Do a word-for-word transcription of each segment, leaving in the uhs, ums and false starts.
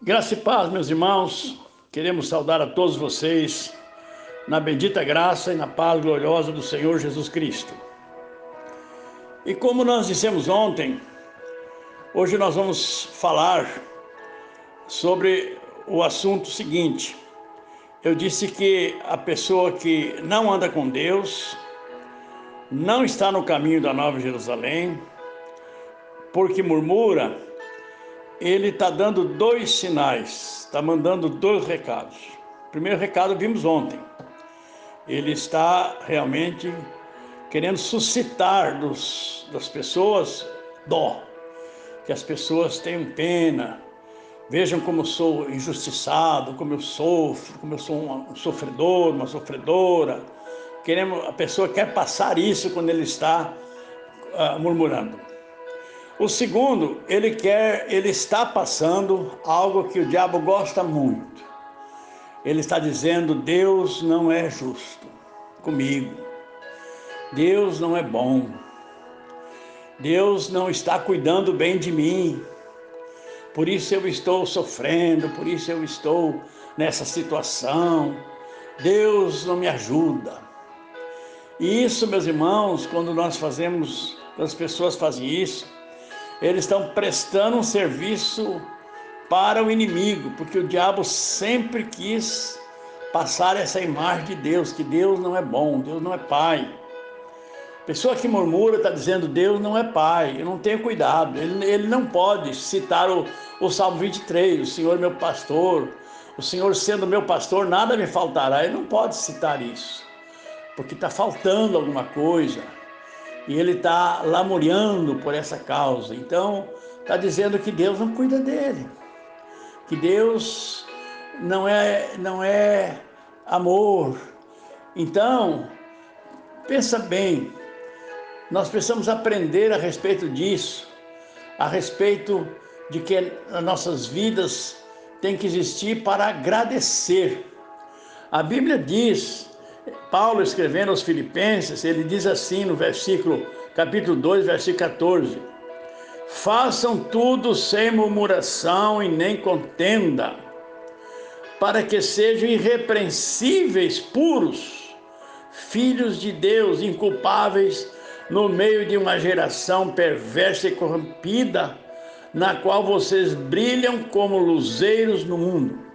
Graça e paz, meus irmãos. Queremos saudar a todos vocês na bendita graça e na paz gloriosa do Senhor Jesus Cristo. E como nós dissemos ontem, hoje nós vamos falar sobre o assunto seguinte. Eu disse que a pessoa que não anda com Deus, não está no caminho da Nova Jerusalém, porque murmura, ele está dando dois sinais, está mandando dois recados. O primeiro recado vimos ontem. Ele está realmente querendo suscitar dos, das pessoas dó, que as pessoas tenham pena, vejam como eu sou injustiçado, como eu sofro, como eu sou um sofredor, uma sofredora. Queremos, a pessoa quer passar isso quando ele está uh, murmurando. O segundo, ele quer, ele está passando algo que o diabo gosta muito. Ele está dizendo: Deus não é justo comigo. Deus não é bom. Deus não está cuidando bem de mim. Por isso eu estou sofrendo, por isso eu estou nessa situação. Deus não me ajuda. E isso, meus irmãos, quando nós fazemos, quando as pessoas fazem isso, eles estão prestando um serviço para o inimigo, porque o diabo sempre quis passar essa imagem de Deus, que Deus não é bom, Deus não é pai. A pessoa que murmura está dizendo: Deus não é pai, eu não tenho cuidado. Ele, ele não pode citar o, o Salmo vinte e três, o Senhor é meu pastor, o Senhor sendo meu pastor, nada me faltará. Ele não pode citar isso, porque está faltando alguma coisa. E ele está lamuriando por essa causa. Então, está dizendo que Deus não cuida dele, que Deus não é, não é amor. Então, pensa bem, nós precisamos aprender a respeito disso, a respeito de que as nossas vidas têm que existir para agradecer. A Bíblia diz, Paulo escrevendo aos Filipenses, ele diz assim no versículo, capítulo dois, versículo quatorze: façam tudo sem murmuração e nem contenda, para que sejam irrepreensíveis, puros, filhos de Deus, inculpáveis no meio de uma geração perversa e corrompida, na qual vocês brilham como luzeiros no mundo.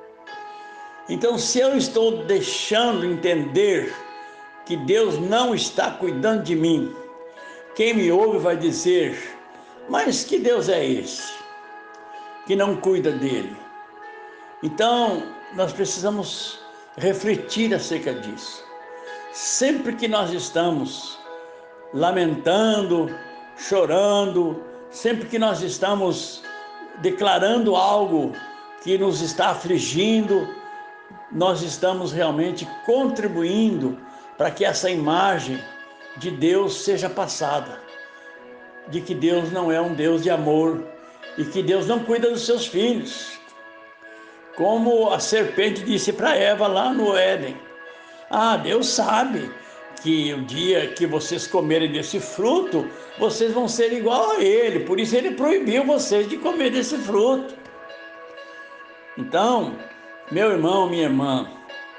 Então, se eu estou deixando entender que Deus não está cuidando de mim, quem me ouve vai dizer: mas que Deus é esse que não cuida dele? Então, nós precisamos refletir acerca disso. Sempre que nós estamos lamentando, chorando, sempre que nós estamos declarando algo que nos está afligindo, nós estamos realmente contribuindo para que essa imagem de Deus seja passada, de que Deus não é um Deus de amor e que Deus não cuida dos seus filhos. Como a serpente disse para Eva lá no Éden: ah, Deus sabe que o dia que vocês comerem desse fruto, vocês vão ser igual a ele, por isso ele proibiu vocês de comer desse fruto. Então, meu irmão, minha irmã,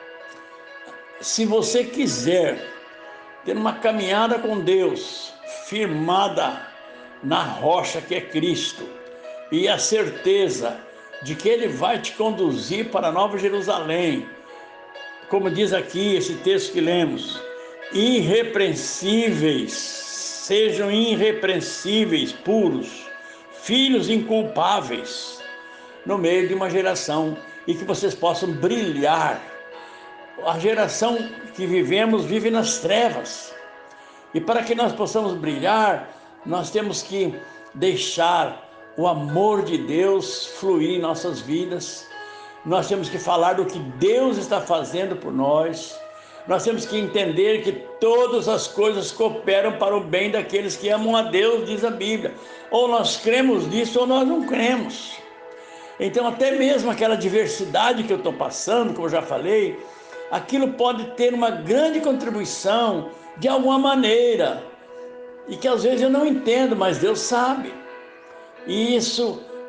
se você quiser ter uma caminhada com Deus, firmada na rocha que é Cristo, e a certeza de que Ele vai te conduzir para a Nova Jerusalém, como diz aqui esse texto que lemos, irrepreensíveis, sejam irrepreensíveis, puros, filhos inculpáveis, no meio de uma geração, e que vocês possam brilhar. A geração que vivemos vive nas trevas, e para que nós possamos brilhar, nós temos que deixar o amor de Deus fluir em nossas vidas. Nós temos que falar do que Deus está fazendo por nós. Nós temos que entender que todas as coisas cooperam para o bem daqueles que amam a Deus, diz a Bíblia. Ou nós cremos nisso ou nós não cremos. Então, até mesmo aquela diversidade que eu estou passando, como eu já falei, aquilo pode ter uma grande contribuição de alguma maneira, e que às vezes eu não entendo, mas Deus sabe. E isso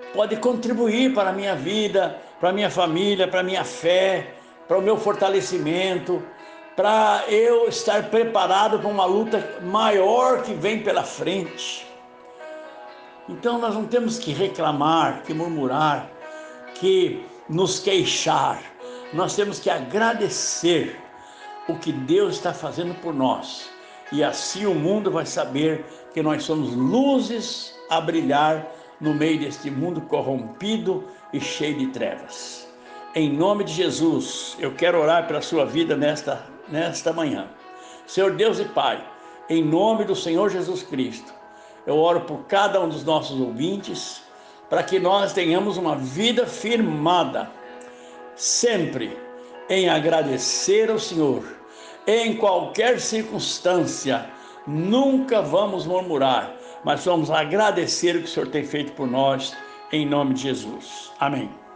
pode contribuir para a minha vida, para a minha família, para a minha fé, para o meu fortalecimento, para eu estar preparado para uma luta maior que vem pela frente. Então nós não temos que reclamar, que murmurar, que nos queixar. Nós temos que agradecer o que Deus está fazendo por nós. E assim o mundo vai saber que nós somos luzes a brilhar no meio deste mundo corrompido e cheio de trevas. Em nome de Jesus, eu quero orar pela sua vida nesta, nesta manhã. Senhor Deus e Pai, em nome do Senhor Jesus Cristo, eu oro por cada um dos nossos ouvintes, para que nós tenhamos uma vida firmada, sempre em agradecer ao Senhor, em qualquer circunstância. Nunca vamos murmurar, mas vamos agradecer o que o Senhor tem feito por nós, em nome de Jesus. Amém.